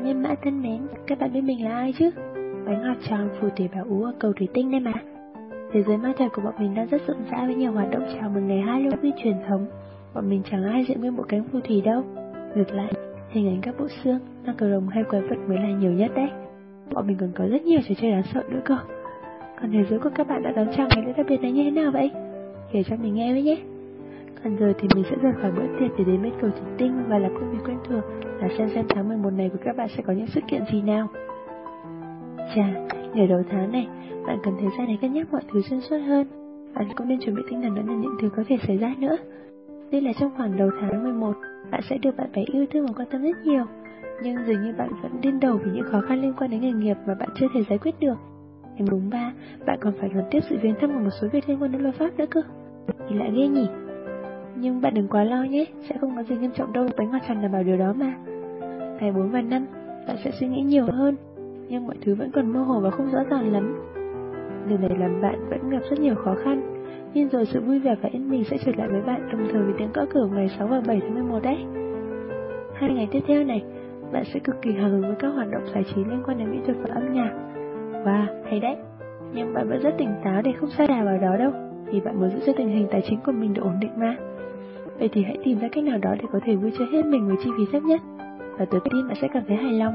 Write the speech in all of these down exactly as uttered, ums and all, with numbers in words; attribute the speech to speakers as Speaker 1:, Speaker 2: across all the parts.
Speaker 1: nhân mã thân mến, các bạn biết mình là ai chứ? Bánh ngọt tròn phù thủy bảo ú ở cầu thủy tinh đây mà. Thế giới ma thuật của bọn mình đang rất rộn rã với nhiều hoạt động chào mừng ngày Halloween truyền thống. Bọn mình chẳng ai diện nguyên bộ cánh phù thủy đâu. Ngược lại, hình ảnh các bộ xương, ma cà rồng hay quái vật mới là nhiều nhất đấy. Bọn mình còn có rất nhiều trò chơi đáng sợ nữa cơ. Còn thế giới của các bạn đã đón chào ngày lễ đặc biệt này như thế nào vậy? Kể cho mình nghe với nhé. Còn giờ thì mình sẽ rời khỏi bữa tiệc để đến bên cầu thủy tinh và làm công việc quen thuộc là xem xem tháng mười một này của các bạn sẽ có những sự kiện gì nào. Chà, nửa đầu tháng này, bạn cần thời gian để cân nhắc mọi thứ xuyên suốt hơn. Bạn cũng nên chuẩn bị tinh thần đón nhận những thứ có thể xảy ra nữa. Đây là trong khoảng đầu tháng mười một, bạn sẽ được bạn bè yêu thương và quan tâm rất nhiều. Nhưng dường như bạn vẫn điên đầu vì những khó khăn liên quan đến nghề nghiệp mà bạn chưa thể giải quyết được. Ngày mùng ba, bạn còn phải đón tiếp sự viếng thăm của một số việc liên quan đến luật pháp nữa cơ. Thì lại ghê nhỉ. Nhưng bạn đừng quá lo nhé, sẽ không có gì nghiêm trọng đâu, bánh ngọt tròn đảm bảo điều đó mà. Ngày bốn và năm, bạn sẽ suy nghĩ nhiều hơn, nhưng mọi thứ vẫn còn mơ hồ và không rõ ràng lắm. Điều này làm bạn vẫn gặp rất nhiều khó khăn, nhưng rồi sự vui vẻ và yên bình sẽ trở lại với bạn đồng thời với tiếng gõ cửa ngày sáu và bảy tháng mười một đấy. Hai ngày tiếp theo này, bạn sẽ cực kỳ hào hứng với các hoạt động giải trí liên quan đến mỹ thuật và âm nhạc. Wow, hay đấy. Nhưng bạn vẫn rất tỉnh táo để không sa đà vào đó đâu, vì bạn muốn giữ cho tình hình tài chính của mình được ổn định mà. Vậy thì hãy tìm ra cách nào đó để có thể vui chơi hết mình với chi phí thấp nhất, và tôi tin bạn sẽ cảm thấy hài lòng.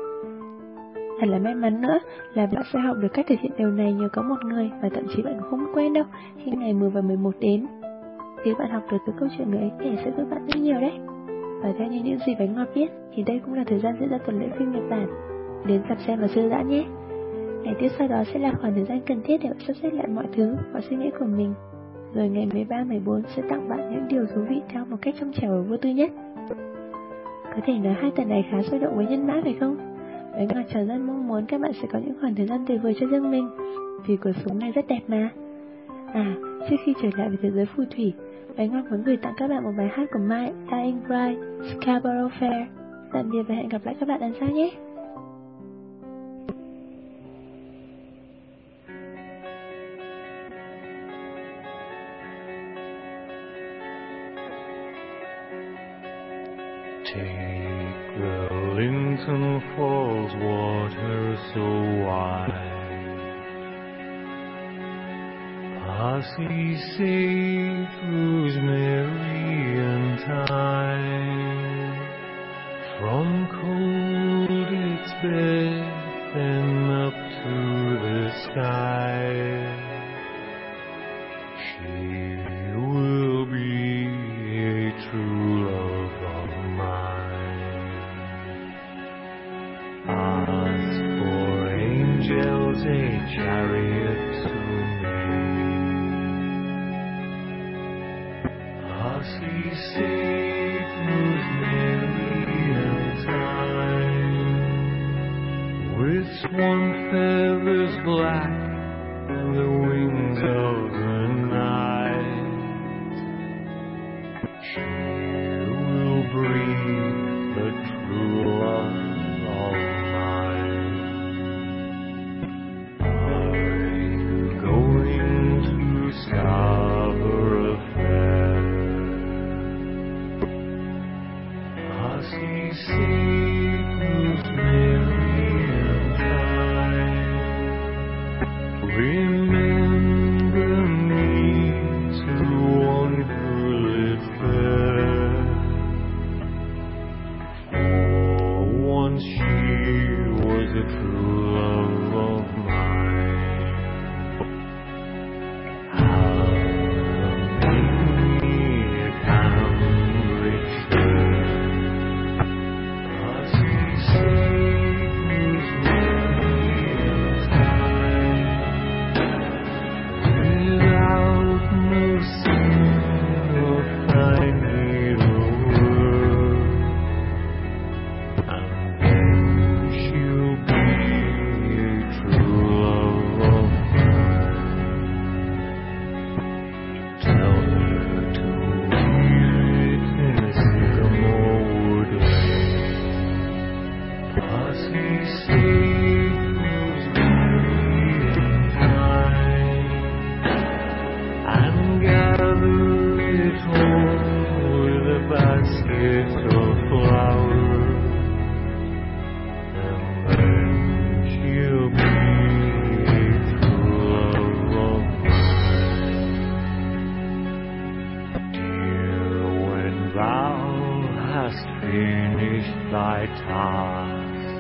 Speaker 1: Thật là may mắn nữa là bạn sẽ học được cách thực hiện điều này nhờ có một người mà thậm chí bạn cũng không quen đâu khi ngày mười và mười một đến. Nếu bạn học được từ câu chuyện người ấy kể sẽ giúp bạn rất nhiều đấy. Và theo như những gì Bánh Ngọt biết thì đây cũng là thời gian diễn ra tuần lễ phim Nhật Bản. Đến tập xem và thư giãn nhé. Ngày tiếp sau đó sẽ là khoảng thời gian cần thiết để bạn sắp xếp lại mọi thứ, mọi suy nghĩ của mình. Rồi ngày mười ba mười bốn sẽ tặng bạn những điều thú vị theo một cách trong trẻo và vô tư nhất. Có thể nói hai tuần này khá sôi động với nhân mã phải không? Bánh Ngọt tròn rất mong muốn các bạn sẽ có những khoảng thời gian tuyệt vời cho riêng mình, vì cuộc sống này rất đẹp mà. À, trước khi trở lại với thế giới phù thủy, Bánh Ngọt muốn gửi tặng các bạn một bài hát của Mike Dying Bright, Scarborough Fair. Tạm biệt và hẹn gặp lại các bạn lần sau nhé.
Speaker 2: Take the Lincoln Falls water so wide, Posse safe, rosemary and thyme, from cold its bed and up to the sky. She will be a true love of mine. Ask for angels a chariot to me. Posse safe, rosemary and thyme, with swan feathers black and the wings of the night. She will bring the true love of mine. Are you going to Scarborough Fair? Posse safe, rosemary and thyme, remember me to one who lives there. For once she was a true love of mine. How make me a Cambridge fair. Posse safe, rosemary and thyme, without no sin of finding a word, and then she'll be a true love of mine. Tell her to wear it in a sycamore woodland. Posse safe, rosemary and thyme, and gather it all with a basket of flowers. past.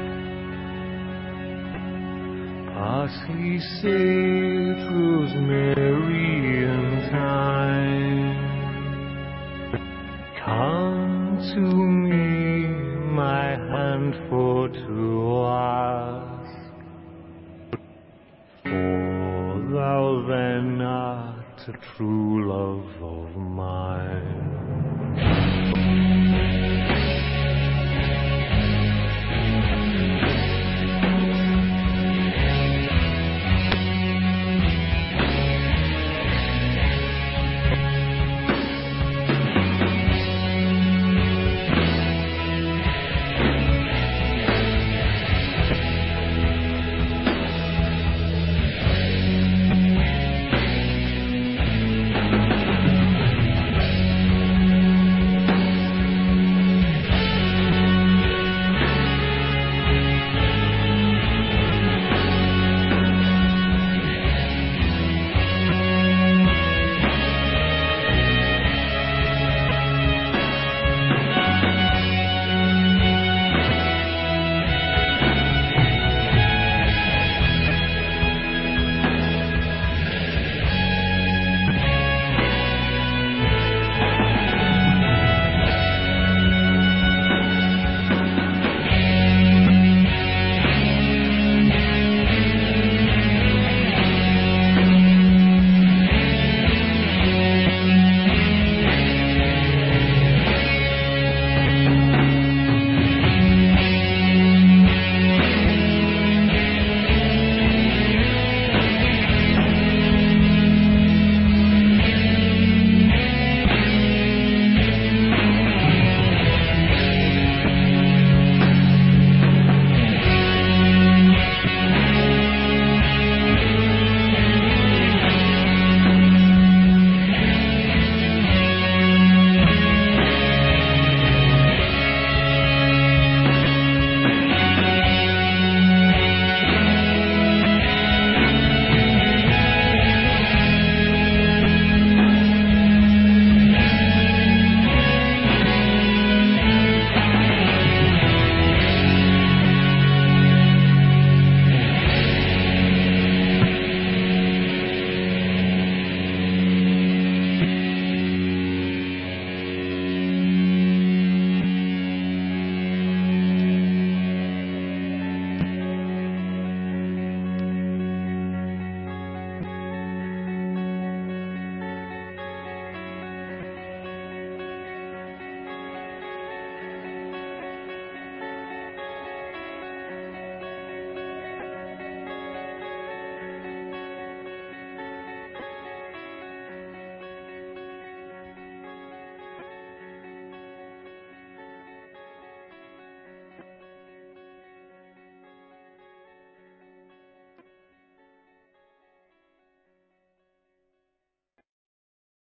Speaker 2: Parsley, sage, rosemary, and thyme, come to me, my hand for to ask. For thou then art a true love of mine.